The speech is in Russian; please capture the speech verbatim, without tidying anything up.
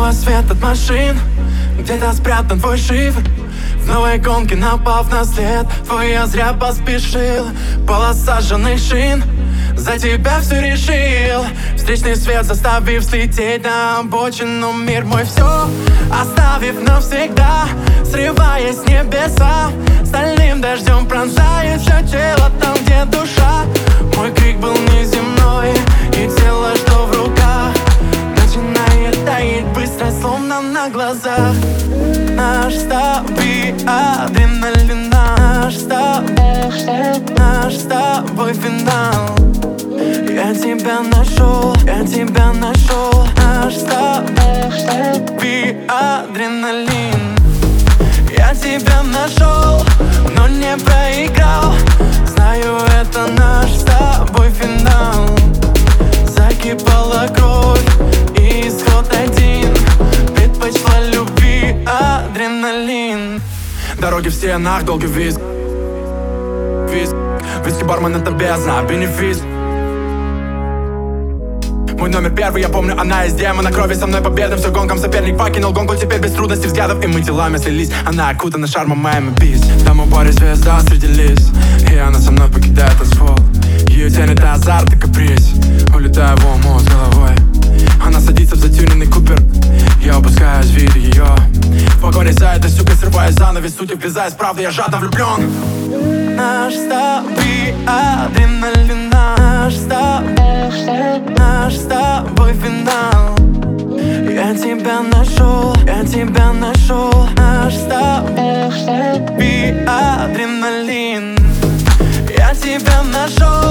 Увидела свет от машин, где-то спрятан твой шифр. В новой гонке напав на след твой, я зря поспешил. Полоса сжженных шин, за тебя все решил. Встречный свет заставив слететь на обочину. Мир мой все оставив навсегда, срываясь с небеса, стальным дождем пронзает все тело там, где душа. Мой крик был неземной, и тело, что в руках, начинает таять быстро, словно на глазах. Наш с тобой адреналин, наш с тобой, наш с тобой финал. Я тебя нашел, я тебя нашел. Наш с тобой адреналин. Я тебя нашел, но не проиграл. Знаю, это наш с тобой финал. Закипала кровь, и исход один. Предпочла любви адреналин. Дороги в стенах, долгий визг. Визг, виски бармен, это бездна, бенефис. Мой номер первый, я помню, она из демона крови. Со мной победным все гонком, соперник покинул гонку. Теперь без трудностей взглядов, и мы телами слились. Она окутана шармом Майами Бич. Там у паре звезда среди лиц, и она со мной покидает асфальт. Ее тянет азарт и каприз. Улетаю в омут с головой. Она садится в затюненный купер. Я упускаюсь, видя ее. В погоне за этой сукой срываю занавес, суть ввязаясь, правда, я жадно влюблен. Наш с тобой адреналин, наш с тобой, наш с тобой финал. Я тебя нашел, я тебя нашел. Наш с тобой адреналин. Я тебя нашел.